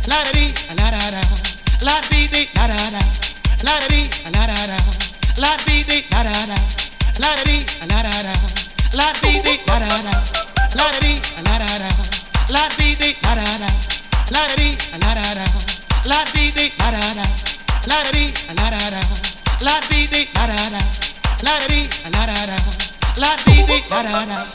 la da dee, la da da, la dee dee, la da da, la da dee, la da da, la dee dee, la da da, la da dee, la da da, la dee dee, la da da, la da dee, la da da, la dee dee, la da da, la da dee, la da da, la dee dee, la da da, la da dee, la da da, la dee dee, la da da, la da dee, la da da, la dee dee, la da da.